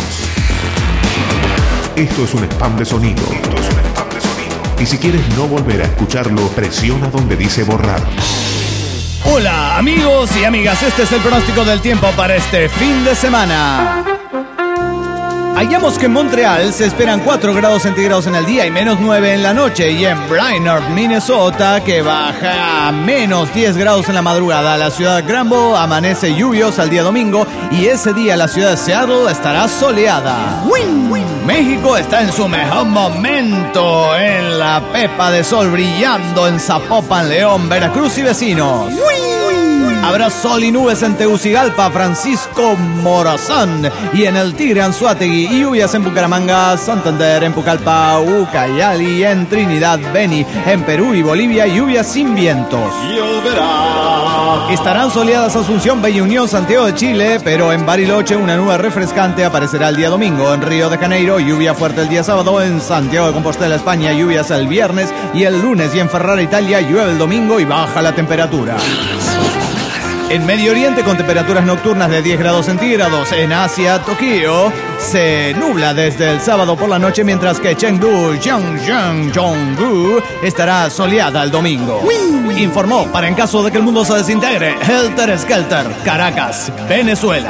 Esto es un spam de sonido. Esto es un spam de sonido. Y si quieres no volver a escucharlo, presiona donde dice borrar. Hola amigos y amigas, este es el pronóstico del tiempo para este fin de semana. Hallamos que en Montreal se esperan cuatro grados centígrados en el día y menos nueve en la noche. Y en Brainerd, Minnesota, que baja a menos diez grados en la madrugada. La ciudad de Granville amanece lluviosa el día domingo y ese día la ciudad de Seattle estará soleada. México está en su mejor momento en la pepa de sol brillando en Zapopan, León, Veracruz y vecinos. Habrá sol y nubes en Tegucigalpa, Francisco Morazán y en el Tigre Anzoátegui, y lluvias en Bucaramanga, Santander, en Pucallpa, Ucayali, en Trinidad, Beni, en Perú y Bolivia, lluvias sin vientos. Estarán soleadas Asunción, Bella Unión, Santiago de Chile, pero en Bariloche una nube refrescante aparecerá el día domingo. En Río de Janeiro, lluvia fuerte el día sábado. En Santiago de Compostela, España, lluvias el viernes y el lunes. Y en Ferrara, Italia, llueve el domingo y baja la temperatura. En Medio Oriente, con temperaturas nocturnas de diez grados centígrados. En Asia, Tokio, se nubla desde el sábado por la noche, mientras que Chengdu, Jiangxing, Chonggu estará soleada el domingo. Informó, para en caso de que el mundo se desintegre, Helter Skelter, Caracas, Venezuela.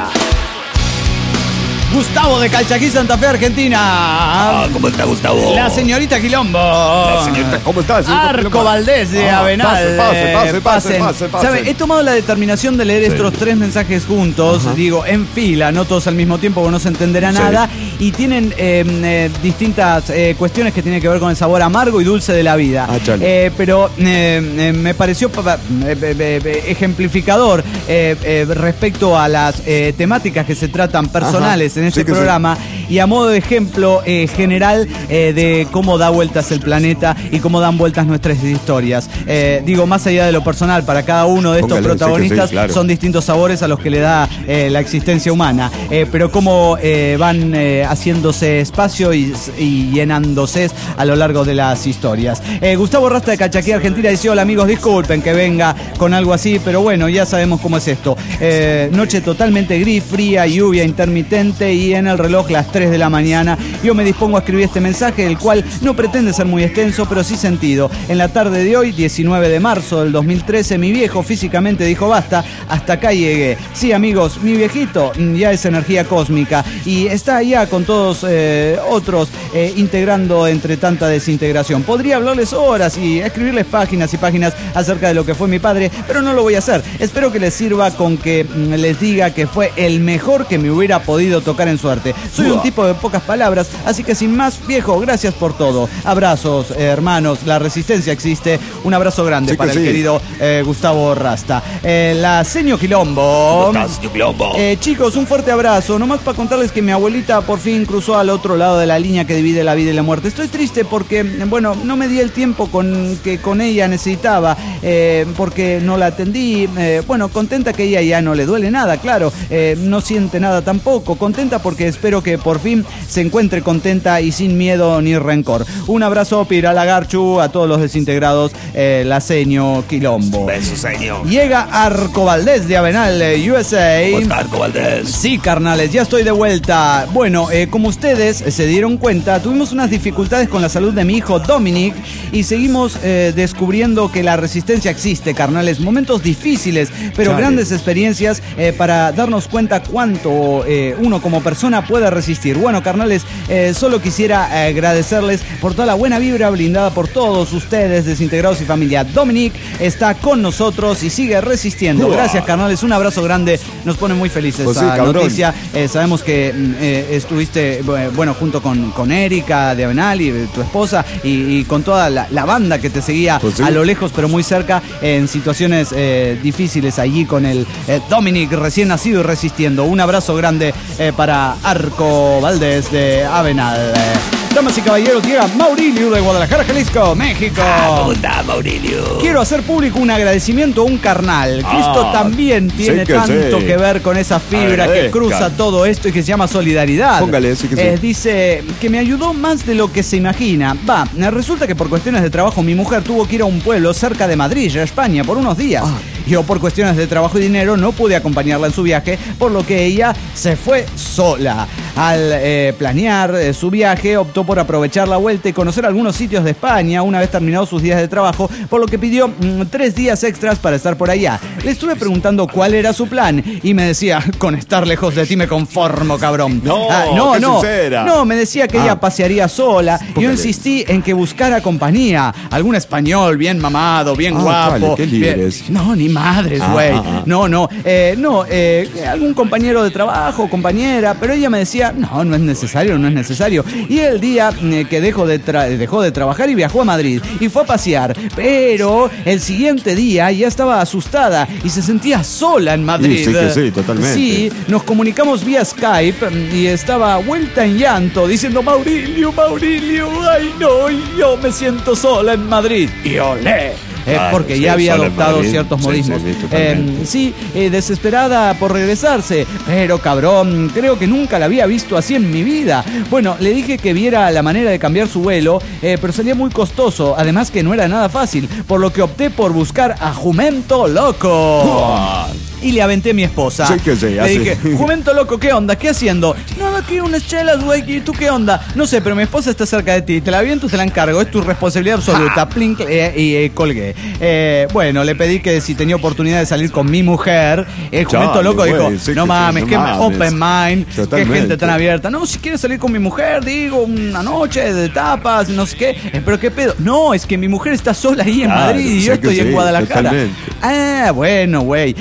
Gustavo de Calchaquí, Santa Fe, Argentina. Ah, ¿cómo está, Gustavo? La señorita Quilombo. La señorita, ¿cómo está, señorita Arco Quilombo? Valdés de Ah, Avenal. pase, pase, eh, pase, pase, pasen. pase, pase. ¿Sabe? He tomado la determinación de leer Sí. estos tres mensajes juntos, digo, en fila, no todos al mismo tiempo, porque no se entenderá Sí. nada. y tienen eh, eh, distintas eh, cuestiones que tienen que ver con el sabor amargo y dulce de la vida. Ah, eh, pero eh, eh, me pareció eh, eh, ejemplificador eh, eh, respecto a las eh, temáticas que se tratan personales Ajá, en este sí programa sí. Y a modo de ejemplo eh, general eh, de cómo da vueltas el planeta y cómo dan vueltas nuestras historias. Eh, digo, más allá de lo personal, para cada uno de estos Póngale, protagonistas sí sí, claro. son distintos sabores a los que le da eh, la existencia humana, eh, pero cómo eh, van eh, haciéndose espacio y, y llenándose a lo largo de las historias. Eh, Gustavo Rasta de Cachaquí, Argentina, dice: hola amigos, disculpen que venga con algo así, pero bueno, ya sabemos cómo es esto. Eh, noche totalmente gris, fría, lluvia intermitente y en el reloj las tres de la mañana. Yo me dispongo a escribir este mensaje, el cual no pretende ser muy extenso, pero sí sentido. En la tarde de hoy, diecinueve de marzo del dos mil trece, mi viejo físicamente dijo basta, hasta acá llegué. Sí amigos, mi viejito ya es energía cósmica y está allá con todos eh, otros eh, integrando entre tanta desintegración. Podría hablarles horas y escribirles páginas y páginas acerca de lo que fue mi padre, pero no lo voy a hacer. Espero que les sirva con que mm, les diga que fue el mejor que me hubiera podido tocar en suerte. Soy un tipo de pocas palabras, así que sin más, viejo, gracias por todo. Abrazos, eh, hermanos, la resistencia existe. Un abrazo grande sí para el sí. querido eh, Gustavo Rasta. Eh, la Seño Quilombo. Quilombo? Eh, chicos, un fuerte abrazo. Nomás para contarles que mi abuelita por fin cruzó al otro lado de la línea que divide la vida y la muerte. Estoy triste porque, bueno, no me di el tiempo con, que con ella necesitaba, eh, porque no la atendí. Eh, bueno, contenta que ella ya no le duele nada, claro. Eh, no siente nada tampoco. Contenta porque espero que por fin se encuentre contenta y sin miedo ni rencor. Un abrazo, Pira Lagarchu, a todos los desintegrados, eh, la Seño Quilombo. Beso, señor. Llega Arco Valdés de Avenal, U S A. Arco Valdés. Sí, carnales, ya estoy de vuelta. Bueno, eh, como ustedes se dieron cuenta, tuvimos unas dificultades con la salud de mi hijo Dominic y seguimos eh, descubriendo que la resistencia existe, carnales. Momentos difíciles, pero Chale. grandes experiencias eh, para darnos cuenta cuánto eh, uno como persona puede resistir. Bueno, carnales, eh, solo quisiera eh, agradecerles por toda la buena vibra brindada por todos ustedes, desintegrados y familia. Dominic está con nosotros y sigue resistiendo. Gracias, carnales, un abrazo grande. Nos pone muy felices pues esta sí, noticia. Eh, sabemos que eh, estuviste, bueno, junto con, con Erika de Avenal y tu esposa y, y con toda la, la banda que te seguía pues sí. a lo lejos, pero muy cerca, en situaciones eh, difíciles allí con el eh, Dominic recién nacido y resistiendo. Un abrazo grande eh, para Arco Valdés de Avenal. Damas y caballeros, llega Maurilio de Guadalajara, Jalisco, México. Ah, ¿cómo está, Maurilio? Quiero hacer público un agradecimiento a un carnal. Ah, que esto también tiene que tanto sí. que ver con esa fibra Agradezca. que cruza todo esto y que se llama solidaridad. Póngale, sí que sí. Eh, dice que me ayudó más de lo que se imagina. Va, resulta que por cuestiones de trabajo mi mujer tuvo que ir a un pueblo cerca de Madrid, España, por unos días. Ah. Yo por cuestiones de trabajo y dinero no pude acompañarla en su viaje, por lo que ella se fue sola. Al eh, planear eh, su viaje, optó por aprovechar la vuelta y conocer algunos sitios de España una vez terminados sus días de trabajo, por lo que pidió mmm, tres días extras para estar por allá. Le estuve preguntando cuál era su plan y me decía: con estar lejos de ti me conformo, cabrón. No, ah, no, no, sincera. no, me decía que ah. ella pasearía sola. Póngale. Yo insistí en que buscara compañía, algún español bien mamado, bien ah, guapo. Vale, qué libres. Bien... No, ni madres, güey. Ah, ah, ah. No, no, eh, no, eh, algún compañero de trabajo, compañera, pero ella me decía: no, no es necesario, no es necesario. Y el día eh, que dejó de, tra- dejó de trabajar y viajó a Madrid y fue a pasear, pero el siguiente día ya estaba asustada y se sentía sola en Madrid. Sí, sí, que sí, totalmente. Sí, nos comunicamos vía Skype y estaba vuelta en llanto diciendo: Maurilio, Maurilio, ay no, yo me siento sola en Madrid. Y olé. Eh, ah, porque sí, ya había adoptado ciertos modismos. Sí, sí, eh, sí eh, desesperada por regresarse, pero cabrón, creo que nunca la había visto así en mi vida. Bueno, le dije que viera la manera de cambiar su vuelo, eh, pero salía muy costoso, además que no era nada fácil, por lo que opté por buscar a Jumento Loco. Oh. Y le aventé a mi esposa. Sí que sí, le así. dije: Jumento Loco, ¿qué onda? ¿Qué haciendo? No, aquí unas chelas, güey. ¿Y tú qué onda? No sé, pero mi esposa está cerca de ti. Te la aviento, te la encargo. Es tu responsabilidad absoluta. Plink, eh, y eh, colgué. Eh, bueno, le pedí que si tenía oportunidad de salir con mi mujer. El Jumento Chale, Loco dijo: sí, no mames, no que mames. Open mind. Totalmente. Qué gente tan abierta. No, si quieres salir con mi mujer, digo, una noche de tapas, no sé qué. Eh, pero qué pedo. No, es que mi mujer está sola ahí en claro, Madrid y yo estoy sí, en Guadalajara. Totalmente. Ah, bueno, güey. Eh,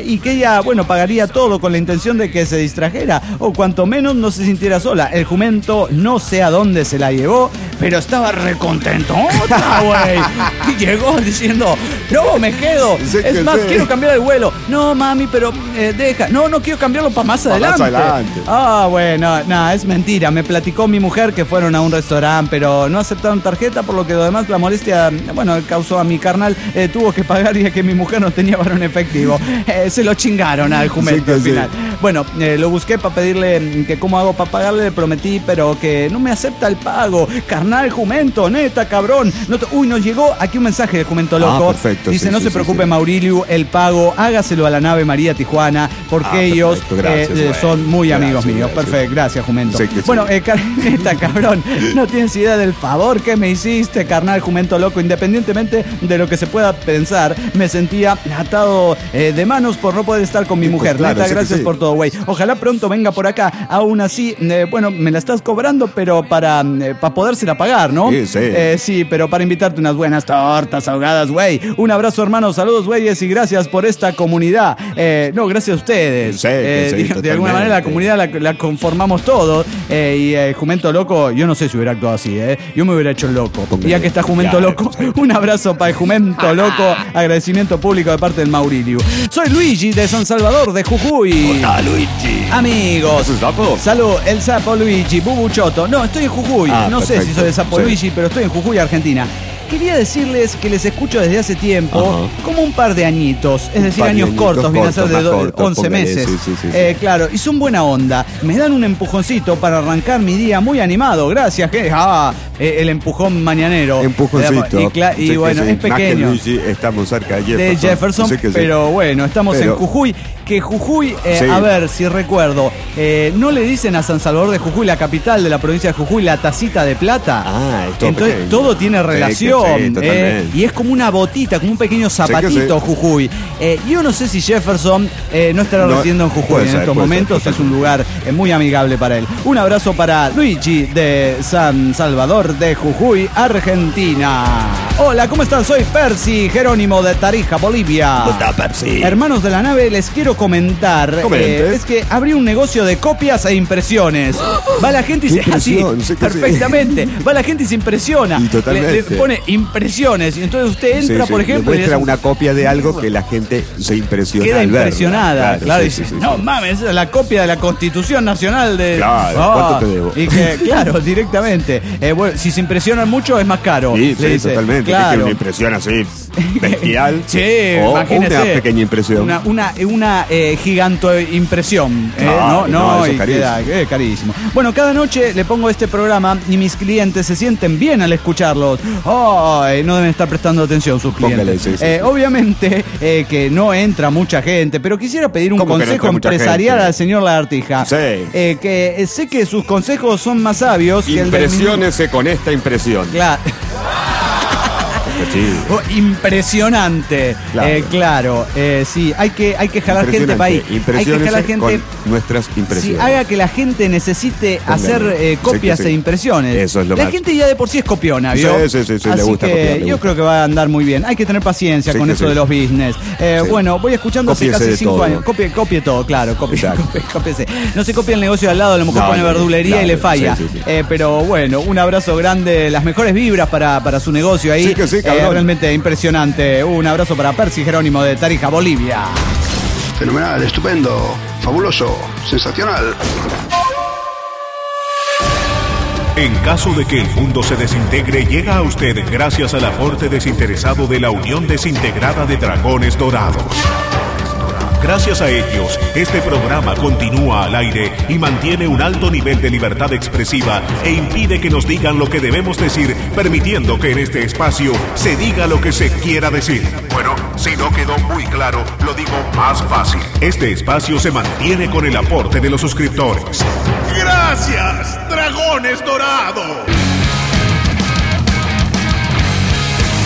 y que ella, bueno, pagaría todo con la intención de que se distrajera o cuanto menos no se sintiera sola. El jumento no sé a dónde se la llevó, pero estaba recontentota, güey. Y llegó diciendo, no, me quedo. Sí, es más, sí. quiero cambiar el vuelo. No, mami, pero eh, deja. No, no quiero cambiarlo para más Pa' más adelante. adelante. Ah, bueno, nada, es mentira. Me platicó mi mujer que fueron a un restaurante, pero no aceptaron tarjeta, por lo que además la molestia, bueno, causó a mi carnal, eh, tuvo que pagar y es que mi mujer no tenía varón efectivo. Eh, se lo chingaron al jumento Sí que al sí. final. Bueno, eh, lo busqué para pedirle que cómo hago para pagarle, le prometí, pero que no me acepta el pago. Carnal jumento, neta, cabrón. No te... Uy, nos llegó aquí un mensaje de Jumento Loco. Ah, perfecto, Dice, sí, no sí, se sí, preocupe, sí. Mauricio, el pago, hágaselo a la nave María Tijuana, porque Ah, ellos perfecto, gracias, eh, güey. son muy amigos Gracias, míos. gracias. Perfecto, gracias, Jumento. Sí que sí. Bueno, eh, car- neta, cabrón, no tienes idea del favor que me hiciste, carnal Jumento Loco. Independientemente de lo que se pueda pensar, me sentía atado eh, de manos por no poder estar con mi Sí, pues, mujer. claro, Neta, sí que gracias sí. por todo, güey. Ojalá pronto venga por acá. Aún así, eh, bueno, me la estás cobrando, pero para, eh, para podérsela pagar, ¿no? Sí, sí. Eh, sí, pero para invitarte unas buenas tortas ahogadas, güey. Un abrazo, hermano. Saludos, güeyes, y gracias por esta comunidad. Eh, no, gracias a ustedes. Sí, Eh, sí, de, de alguna totalmente. manera la comunidad la, la conformamos todos. Eh, y eh, Jumento Loco, yo no sé si hubiera actuado así, ¿eh? Yo me hubiera hecho el loco. Póngale. Y ya que está Jumento Claro, Loco, sí. un abrazo para el Jumento Loco. Agradecimiento público de parte del Maurilio. Soy Luigi de San Salvador de Jujuy. Hola, Luigi. Amigos. ¿Es un sapo? Salud, el sapo Luigi, Bubuchoto. No, estoy en Jujuy. Ah, no sé perfecto. si soy el sapo Sí. Luigi, pero estoy en Jujuy, Argentina. Quería decirles que les escucho desde hace tiempo, Ajá. como un par de añitos, es Un decir, par de años añitos cortos, viene a ser cortos, de más do- cortos, once póngale, meses. sí, sí, sí, sí. Eh, claro, y son buena onda. Me dan un empujoncito para arrancar mi día muy animado. Gracias, que ah, eh, el empujón mañanero. Empujoncito. Eh, Y, cla- y Sí que bueno, sí. es Más que pequeño. Luigi, estamos cerca de Jefferson. De Jefferson, Sí que sí. pero bueno, estamos Pero- en Jujuy. Que Jujuy, eh, Sí. a ver si recuerdo, eh, ¿no le dicen a San Salvador de Jujuy, la capital de la provincia de Jujuy, la tacita de plata? Ah, es todo Entonces pequeño. todo tiene Sí, que relación. sí, eh, totalmente. y es como una botita, como un pequeño zapatito sí. Jujuy. Eh, yo no sé si Jefferson eh, no estará No, residiendo en Jujuy puede en ser, estos puede ser, momentos. Es un totalmente. lugar eh, muy amigable para él. Un abrazo para Luigi de San Salvador de Jujuy, Argentina. Hola, ¿cómo están? Soy Percy Jerónimo de Tarija, Bolivia. ¿Cómo está, Percy? Hermanos de la nave, les quiero comentar. Comente. eh, es que abrí un negocio de copias e impresiones. Va la gente y se. Así, Impresión, sí que sí. perfectamente. Va la gente y se impresiona. Y totalmente. Le, le pone impresiones. Y entonces usted Sí, entra, sí, por le ejemplo, y muestra le- una copia de algo que la gente se impresiona queda al verla. impresionada. Claro, sí, dice, sí, sí, no sí. mames, esa es la copia de la Constitución Nacional de. Claro, Ah, ¿cuánto te debo? Y que, claro, directamente. Eh, bueno, si se impresionan mucho es más caro. Sí, le sí, dice. totalmente. Que Claro. tiene una impresión así bestial. Sí, o imagínese. una pequeña impresión. Una, una, una eh, giganto impresión. eh, Claro, no, no, no, eso y es queda eh, carísimo. Bueno, cada noche le pongo este programa y mis clientes se sienten bien al escucharlos. Ay, no deben estar prestando atención sus clientes. Póngale, sí, sí, Eh, sí. Obviamente eh, que no entra mucha gente, pero quisiera pedir un ¿Cómo que no consejo entra mucha empresarial gente? al señor Lagartija. Sí. Eh, que eh, sé que sus consejos son más sabios que el del Impresiónese con esta impresión. Claro. Sí. Oh, impresionante. Claro. Eh, claro, eh, sí, hay que, hay que jalar gente para ahí. Hay que Impresiónese jalar gente. con nuestras Sí, impresiones. haga que la gente necesite Póngale. hacer eh, Sí copias que sí. e impresiones. Eso es lo la más. gente ya de por sí es copiona, Sí, ¿vio? sí, sí, sí, le Así gusta que copiar, le yo gusta. creo que va a andar muy bien. Hay que tener paciencia Sí con que eso sí. de los business. Eh, Sí. Bueno, voy escuchando hace Cópiese casi de cinco todo. años. Copie, copie todo, claro. Copie, Exacto. copie, cópiese. No se copia el negocio de al lado, a lo mejor No, pone no, verdulería y claro, le falla. sí, sí, sí. Eh, pero bueno, un abrazo grande, las mejores vibras para, para su negocio ahí. Sí que sí, cabrón. Eh, realmente impresionante. Un abrazo para Percy Jerónimo de Tarija, Bolivia. Fenomenal, estupendo, fabuloso, sensacional. En caso de que el mundo se desintegre, llega a usted gracias al aporte desinteresado de la Unión Desintegrada de Dragones Dorados. Gracias a ellos, este programa continúa al aire y mantiene un alto nivel de libertad expresiva e impide que nos digan lo que debemos decir, permitiendo que en este espacio se diga lo que se quiera decir. Bueno, si no quedó muy claro, lo digo más fácil. Este espacio se mantiene con el aporte de los suscriptores. ¡Gracias, Dragones Dorados!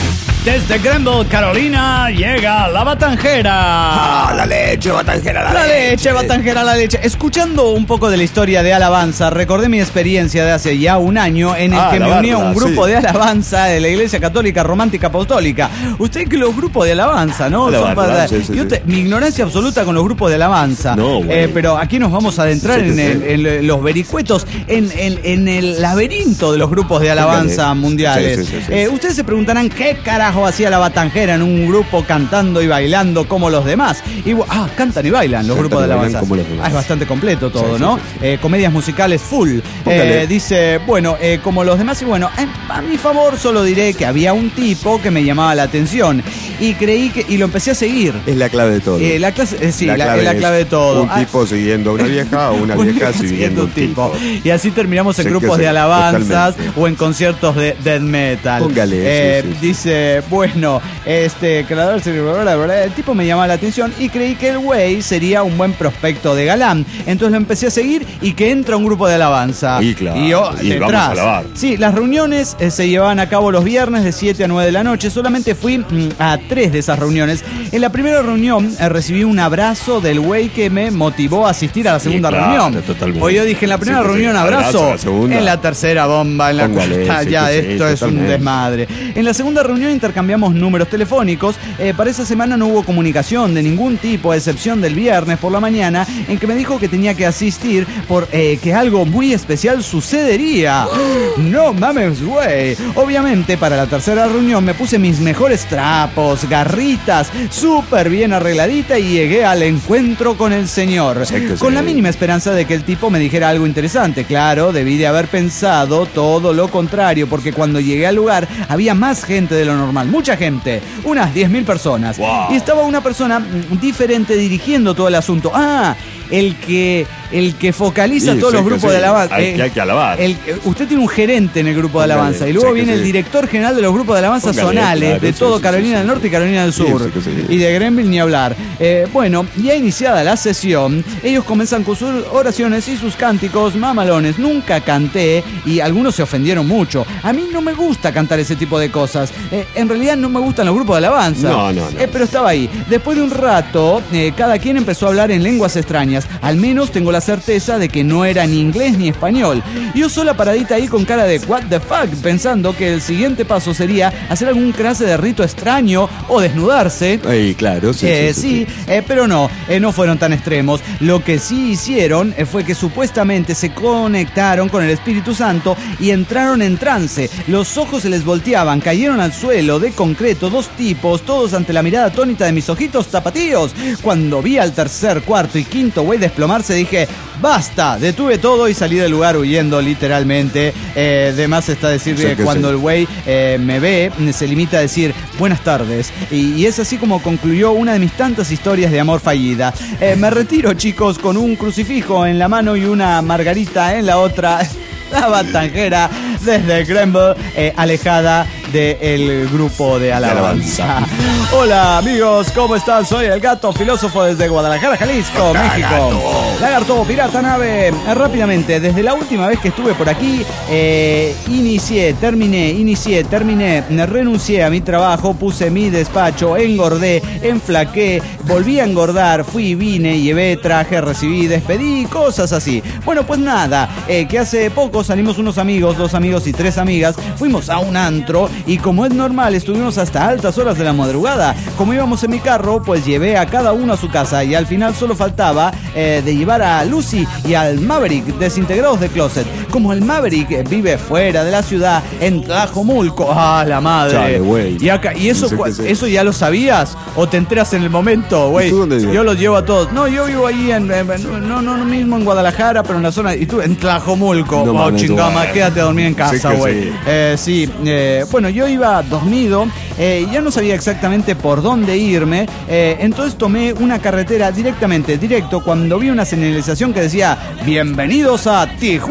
desde Greenville, Carolina, llega la Batanjera. Ah, la leche, Batanjera, la, La leche, leche. Batanjera, la leche. Escuchando un poco de la historia de alabanza, recordé mi experiencia de hace ya un año en el Ah, que la me uní a un verdad, grupo sí. de alabanza de la Iglesia Católica Romántica Apostólica. Usted que los grupos de alabanza, ¿no? La Son verdad, para- sí, sí, Yo sí. te- mi ignorancia absoluta con los grupos de alabanza. No, güey. Eh, pero aquí nos vamos a adentrar Sí, en, sí, el- sí. en los vericuetos, en, en- en el laberinto de los grupos de alabanza Póngale. mundiales. Sí, sí, sí, sí. Eh, ustedes se preguntarán qué carajo hacía la Batanjera en un grupo cantando y bailando como los demás. Y, bu- ah, cantan y bailan los Cantan grupos de y bailan alabanza. como los demás. Ah, es bastante completo todo, Sí, sí, ¿no? sí, sí. Eh, comedias musicales full. Póngale. Eh, dice, bueno, eh, como los demás, y bueno, eh, a mi favor solo diré que había un tipo que me llamaba la atención y creí que, y lo empecé a seguir. Es la clave de todo. Eh, la clase, eh, sí, la, es la es clave de todo. Un Ah, tipo siguiendo a una vieja o una un vieja tipo siguiendo a un tipo. Y así terminamos en Sí, grupos que de sí, alabanzas totalmente. o en conciertos de death metal. Póngale, Eh, sí, sí, sí. Dice, bueno, este creador, el tipo me llamaba la atención y creí que el güey sería un buen prospecto de galán. Entonces lo empecé a seguir y que entra un grupo de alabanza. Y claro, yo y detrás. vamos a alabar. Sí, las reuniones eh, se llevaban a cabo los viernes de siete a nueve de la noche. Solamente fui mm, a tres de esas reuniones. En la primera reunión eh, recibí un abrazo del güey que me motivó a asistir a la segunda claro, reunión. totalmente. Pues yo dije, en la primera Sí, que sí, reunión abrazo, abrazo, la segunda. en la tercera bomba, en la Póngale, cuarta sí, ya que sí, esto es un totalmente. desmadre. En la segunda reunión intercambiamos números telefónicos. Eh, para esa semana no hubo comunicación de ningún tipo, a excepción del viernes por la mañana, en que me dijo que tenía que asistir por eh, que algo muy especial sucedería. No mames, güey. Obviamente, para la tercera reunión me puse mis mejores trapos, garritas, súper bien arregladita y llegué al encuentro con el señor. Sí, que Con sí. la mínima esperanza de que el tipo me dijera algo interesante. Claro, debí de haber pensado todo lo contrario, porque cuando llegué al lugar había más gente de lo normal, mucha gente, unas diez mil personas. Wow. Y estaba una persona mm, diferente dirigiendo todo el asunto. Ah, el que el que focaliza Sí, todos sí, los que grupos sí. de alabanza. Al que hay que alabar. El- eh, usted tiene un gerente en el grupo de Póngale, alabanza y luego sí, que viene el sí. director general de los grupos de alabanza Póngale, zonales claro, de sí, todo sí, Carolina sí, del sí. Norte y Carolina del Sí, Sur. sí, que sí. Y de Greenville ni hablar. Eh, bueno, ya iniciada la sesión, ellos comienzan con sus oraciones y sus cánticos mamalones. Nunca canté y algunos se ofendieron mucho. A mí no me gusta cantar ese tipo de cosas. Eh, en realidad no me gustan los grupos de alabanza. No, no, no. Eh, pero estaba ahí. Después de un rato, eh, cada quien empezó a hablar en lenguas extrañas. Al menos tengo la certeza de que no era ni inglés ni español. Yo sola paradita ahí con cara de what the fuck, pensando que el siguiente paso sería hacer algún clase de rito extraño o desnudarse. Ay, claro, sí, Eh, sí, sí, eh, pero no, eh, no fueron tan extremos. Lo que sí hicieron eh, fue que supuestamente se conectaron con el Espíritu Santo y entraron en trance. Los ojos se les volteaban, cayeron al suelo de concreto, dos tipos, todos ante la mirada atónita de mis ojitos zapatillos. Cuando vi al tercer, cuarto y quinto güey desplomarse, dije, basta, detuve todo y salí del lugar huyendo literalmente. Eh, de más está decir Sí, que que cuando sí. el güey eh, me ve, se limita a decir buenas tardes. Y, y es así como concluyó una de mis tantas historias de amor fallida. Eh, me retiro, chicos, con un crucifijo en la mano y una margarita en la otra. La Batanjera desde Greenville, eh, alejada del grupo de alabanza. Hola amigos, ¿cómo están? Soy el Gato, filósofo desde Guadalajara, Jalisco, México. Lagarto, pirata nave. Eh, rápidamente, desde la última vez que estuve por aquí, eh, inicié, terminé, inicié, terminé, renuncié a mi trabajo, puse mi despacho, engordé, enflaqué, volví a engordar, fui, vine, llevé, traje, recibí, despedí, cosas así. Bueno, pues nada, eh, que hace poco salimos unos amigos, dos amigos y tres amigas, fuimos a un antro y como es normal estuvimos hasta altas horas de la madrugada. Como íbamos en mi carro, pues llevé a cada uno a su casa y al final solo faltaba eh, de llevar a Lucy y al Maverick desintegrados de closet. Como el Maverick vive fuera de la ciudad, en Tlajomulco, ¡ah, la madre! Chale, güey. Y, acá, y eso, No sé cua- qué sé. eso ya lo sabías o te enteras en el momento, güey. ¿Y tú dónde vives? Yo los llevo a todos. No, yo vivo ahí en, en- no, no, no mismo en Guadalajara, pero en la zona, y tú en Tlajomulco. No Oh, mames, chingama, güey. quédate a dormir en casa, Sí que güey. sí. Eh, sí, eh, bueno, yo iba dormido, eh, ya no sabía exactamente por dónde irme, eh, entonces tomé una carretera directamente, directo, cuando vi una señalización que decía, bienvenidos a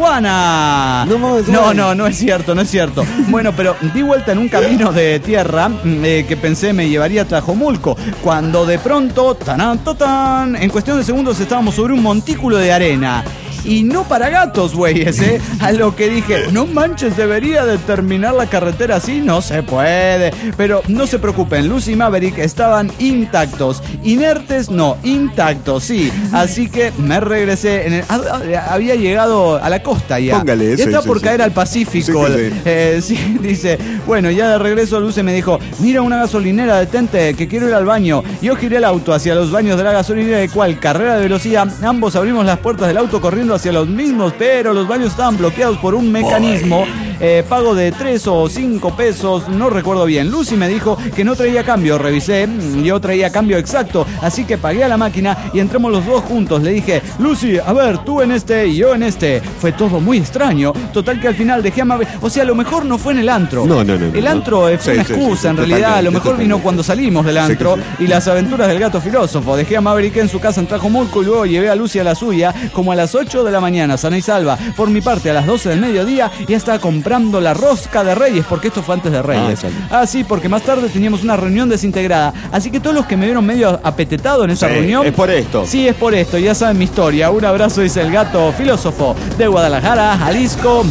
Tijuana. No mames, no, güey. no, no es cierto, no es cierto. Bueno, pero di vuelta en un camino de tierra mm, eh, que pensé me llevaría a Tlajomulco, cuando de pronto, tanán, tatán, en cuestión de segundos estábamos sobre un montículo de arena. Y no para gatos, güeyes, ¿eh? A lo que dije, no manches, debería de terminar la carretera así, no se puede. Pero no se preocupen, Lucy y Maverick estaban intactos. Inertes, no, intactos, sí. Así que me regresé. En el, había llegado a la costa ya. Póngale eso. Ya está Sí, por sí, caer sí. al Pacífico. Sí, sí, sí. Eh, sí, dice, bueno, ya de regreso Lucy me dijo, mira una gasolinera, detente, que quiero ir al baño. Yo giré el auto hacia los baños de la gasolinera, de cual carrera de velocidad. Ambos abrimos las puertas del auto corriendo hacia los mismos, pero los baños estaban bloqueados por un mecanismo. Eh, pago de tres o cinco pesos, no recuerdo bien. Lucy me dijo que no traía cambio, revisé, yo traía cambio exacto, así que pagué a la máquina y entramos los dos juntos. Le dije, Lucy, a ver, tú en este y yo en este. Fue todo muy extraño. Total que al final dejé a Maverick. O sea, a lo mejor no fue en el antro. No, no, no. El no, antro no. fue Sí, una sí, excusa, sí, en realidad. A lo mejor totalmente, vino cuando salimos del antro Sí, sí. y las aventuras del gato filósofo. Dejé a Maverick en su casa en Trajomulco y luego llevé a Lucy a la suya como a las ocho de la mañana, sana y salva. Por mi parte, a las doce del mediodía ya estaba comprando la rosca de Reyes, porque esto fue antes de Reyes. Ah, sí, porque más tarde teníamos una reunión desintegrada. Así que todos los que me vieron medio apetetado en esa Sí, reunión... es por esto. Sí, es por esto, ya saben mi historia. Un abrazo, dice el gato filósofo de Guadalajara, Jalisco,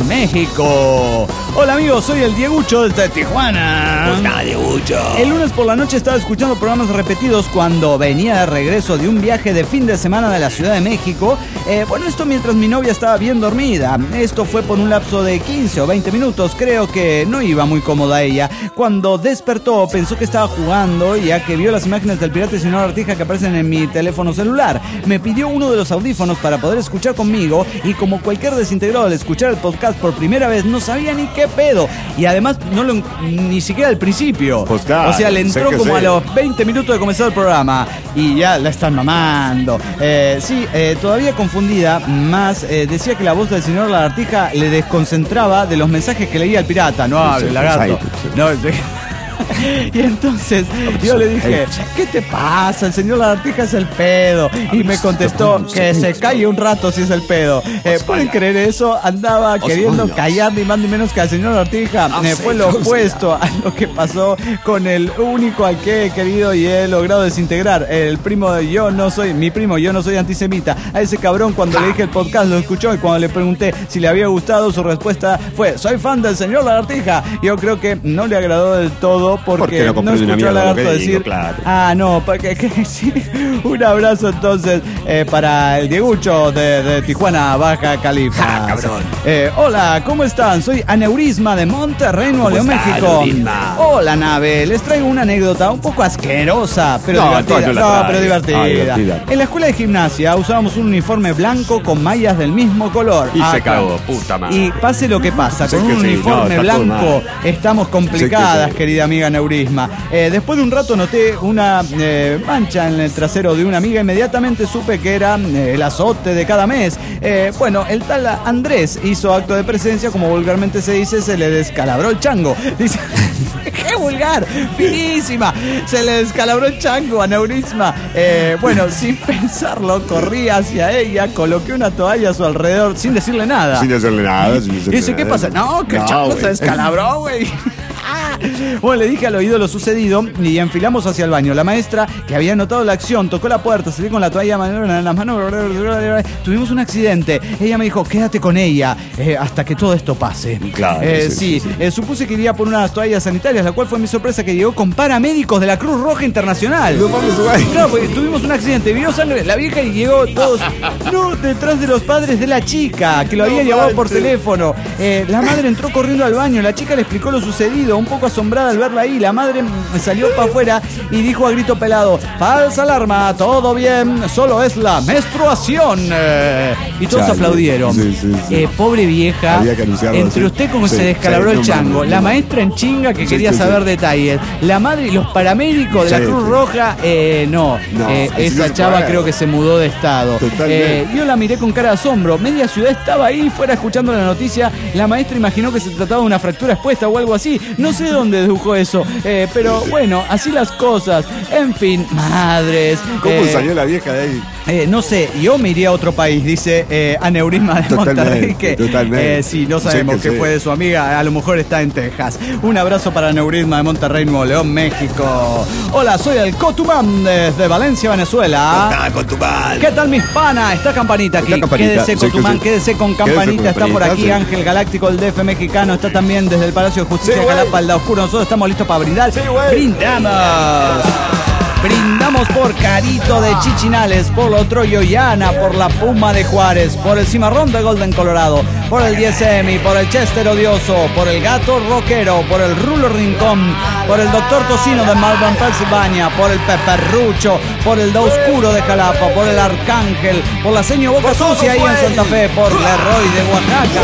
México. Hola amigos, soy el Diegucho desde Tijuana. Pues nada, Diegucho. El lunes por la noche estaba escuchando programas repetidos cuando venía de regreso de un viaje de fin de semana de la Ciudad de México. Eh, bueno, esto mientras mi novia estaba bien dormida. Esto fue por un lapso de quince o veinte minutos. Creo que no iba muy cómoda ella. Cuando despertó pensó que estaba jugando, ya que vio las imágenes del pirata y señor Artija que aparecen en mi teléfono celular. Me pidió uno de los audífonos para poder escuchar conmigo y como cualquier desintegrado al escuchar el podcast por primera vez no sabía ni qué pedo. Y además no lo, ni siquiera al principio. Pues claro, o sea, le sé entró que como sé. a los veinte minutos de comenzar el programa y ya la están mamando. Eh, sí, eh, todavía confundida, más eh, decía que la voz del señor Lagartija le desconcentraba de los mensajes que leía el pirata. No hable, sí, lagarto. sí. No, sí. Y entonces yo le dije, ¿qué te pasa? El señor Lagartija es el pedo. Y me contestó que se calle un rato si es el pedo. Eh, ¿Pueden creer eso? Andaba queriendo callar ni más ni menos que al señor Lagartija. Eh, fue lo opuesto a lo que pasó con el único al que he querido y he logrado desintegrar. El primo de yo no soy, mi primo, yo no soy antisemita. A ese cabrón cuando le dije el podcast lo escuchó y cuando le pregunté si le había gustado su respuesta fue, soy fan del señor Lagartija. Yo creo que no le agradó del todo porque, Porque no no comprende una escuchó a mierda lo Lagarto que decir, digo, claro. ah, no, porque que, sí. Un abrazo entonces eh, para el Diegucho de, de Tijuana, Baja California. Ah, cabrón. Eh, hola, ¿cómo están? Soy Aneurisma de Monterrey, Nuevo León, está, México. Aneurisma? Hola, nave. Les traigo una anécdota un poco asquerosa, pero No, divertida. entonces no la No, traes. pero divertida. Ah, divertida. En la escuela de gimnasia usábamos un uniforme blanco con mallas del mismo color. Y Ah, se claro. cagó, puta madre. Y pase lo que pasa, Sí, con que un sí, uniforme no, está todo blanco mal. estamos complicadas, Sí, que sí. querida amiga Neurisma. Eh, después de un rato noté una eh, mancha en el trasero de una amiga. Inmediatamente supe que era eh, el azote de cada mes. Eh, bueno, el tal Andrés hizo acto de presencia, como vulgarmente se dice, se le descalabró el chango. Dice, ¡qué vulgar! ¡Finísima! Se le descalabró el chango a Neurisma. Eh, bueno, sin pensarlo, corrí hacia ella, coloqué una toalla a su alrededor sin decirle nada. Sin hacerle nada. Sin hacerle Dice, ¿qué nada. pasa? No, que el No, chango güey. se descalabró, güey. Bueno, le dije al oído lo sucedido y enfilamos hacia el baño. La maestra, que había notado la acción, tocó la puerta, salí con la toalla en las manos. Tuvimos un accidente. Ella me dijo, quédate con ella eh, hasta que todo esto pase. Claro, Eh, sí, sí, sí, sí. eh, supuse que iría por unas toallas sanitarias, la cual fue mi sorpresa que llegó con paramédicos de la Cruz Roja Internacional. No mames, güey. Claro, porque tuvimos un accidente, vio sangre, la vieja y llegó todos, no, detrás de los padres de la chica, que lo había llevado por teléfono. Eh, la madre entró corriendo al baño, la chica le explicó lo sucedido, un poco asombrada al verla ahí. La madre mm, salió para afuera y dijo a grito pelado, falsa alarma, todo bien, solo es la menstruación. Eh, y todos Chale. aplaudieron. Sí, sí, sí. Eh, pobre vieja, Había que anunciarlo, entre sí. usted como Sí, se descalabró sí, el no chango, mames, la no maestra en chinga que Sí, quería sí, saber sí. detalles, la madre y los paramédicos de la Sí, Cruz sí. Roja, eh, no, No, eh, así esa no se chava puede. creo que se mudó de estado. Totalmente. Eh, yo la miré con cara de asombro, media ciudad estaba ahí fuera escuchando la noticia, la maestra imaginó que se trataba de una fractura expuesta o algo así, no no sé dónde dedujo eso, eh, pero bueno, así las cosas. En fin, madres. ¿Cómo eh, salió la vieja de ahí? Eh, no sé, yo me iría a otro país, dice eh, Aneurisma de Totalmente, Monterrey, que totalmente. eh, sí, no sabemos Sí, qué que sí. fue de su amiga, a lo mejor está en Texas. Un abrazo para Aneurisma de Monterrey, Nuevo León, México. Hola, soy el Cotumán desde Valencia, Venezuela. Ah, con tu mal. ¿Qué tal, mis pana? Está Campanita aquí. Está Campanita, Quédese, sí, Cotumán, sí. quédese con Quédese Campanita. con Está por Campanita, aquí sí. Ángel Galáctico, el D F mexicano. Está también desde el Palacio de Justicia Sí, de güey. Jalapa, el da Oscuro. Nosotros estamos listos para brindar. Sí, güey. ¡Brindamos! Brindamos por Carito de Chichinales, por Lotroyo y Ana, por la Puma de Juárez, por el Cimarrón de Golden Colorado, por el diez M, por el Chester Odioso, por el Gato Rockero, por el Rulo Rincón, por el Doctor Tocino de Malvern, Pensilvania, por el Peperrucho, por el Da Oscuro de Jalapa, por el Arcángel, por la Seño Boca Sucia ahí en Santa Fe, por Leroy de Oaxaca.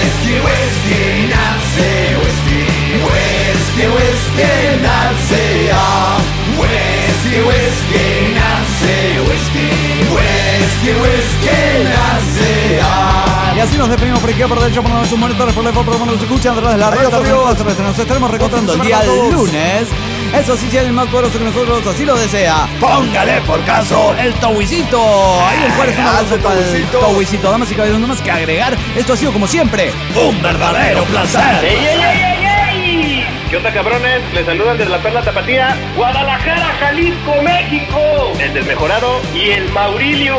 Y así nos despedimos por izquierda, por derecha, por sus monitores, por lejos, por donde nos escuchan, detrás de la red. Nos estaremos reencontrando el día lunes. Eso sí, si alguien más poderoso que nosotros así lo desea, Póngale por caso. el Towisito. Ahí en Juárez, un abrazo para el Towisito. Damas y caballeros, no más que agregar. Esto ha sido como siempre Un verdadero placer. ¡Ey, ey, ey, ey, ey! ¿Qué onda, cabrones? Les saludan desde la Perla Tapatía, Guadalajara, Jalisco, México. El Desmejorado y el Maurilio.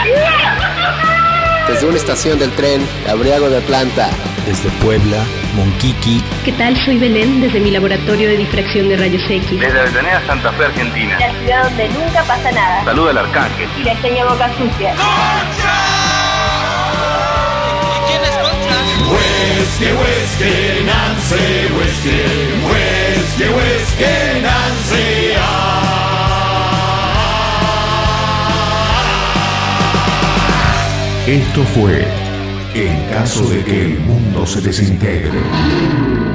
Desde una estación del tren, Abriago de Atlanta. Desde Puebla, Monquiqui. ¿Qué tal? Soy Belén desde mi laboratorio de difracción de rayos X. Desde Avellaneda, Santa Fe, Argentina. La ciudad donde nunca pasa nada. Saluda el Arcángel. Y la seña Boca Sucia. Whisky, whisky, Nancy, whisky, whisky, whisky, Nancy. Esto fue En caso de que el mundo se desintegre.